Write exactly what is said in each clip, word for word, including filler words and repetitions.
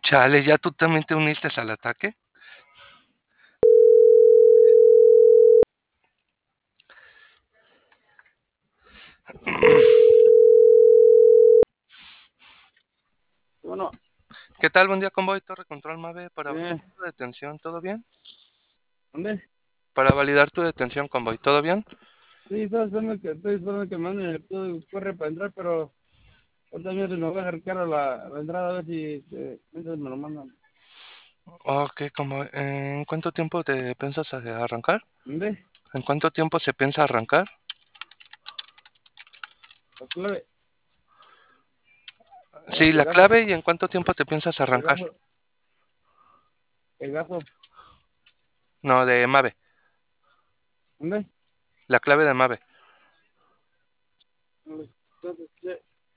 Chale, ¿ya tú también te uniste al ataque? Bueno, ¿Qué tal? Buen día, Convoy, Torre Control Mave, para validar eh, tu detención, ¿todo bien? ¿dónde? Para validar tu detención, Convoy, ¿todo bien? Sí, estoy esperando que, estoy esperando que me manden el código Q R para entrar, pero ahorita mismo me voy a acercar a la, a la entrada a ver si eh, mientras me lo mandan. Ok, Convoy, ¿en cuánto tiempo te piensas a- arrancar? ¿Dónde? ¿En cuánto tiempo se piensa arrancar? La clave, eh, Sí, la Pegaso, clave y en cuánto tiempo te piensas arrancar. Pegaso, Pegaso, No, de Mave, ¿dónde? la clave de Mave. ¿Dónde? Entonces, ¿qué?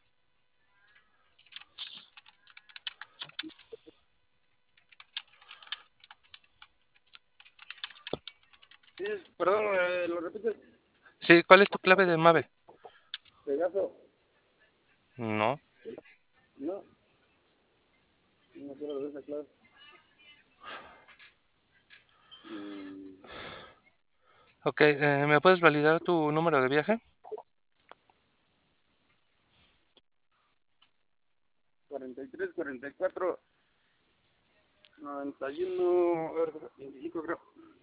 Sí, perdón, eh, lo repites. Sí, ¿cuál es tu clave de Mave? Pegaso, No. no, no quiero ver esa clave. Mm, Ok, eh, ¿me puedes validar tu número de viaje? cuarenta y tres, cuarenta y cuatro, noventa y uno, a ver, veinticinco creo.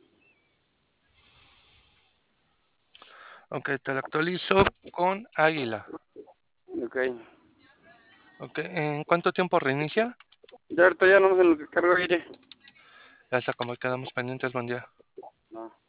Ok, te lo actualizo con Águila. Ok. Ok, ¿en cuánto tiempo reinicia? Ya ahorita ya no sé en lo que cargo aire. Ya está, como quedamos pendientes, buen día. No.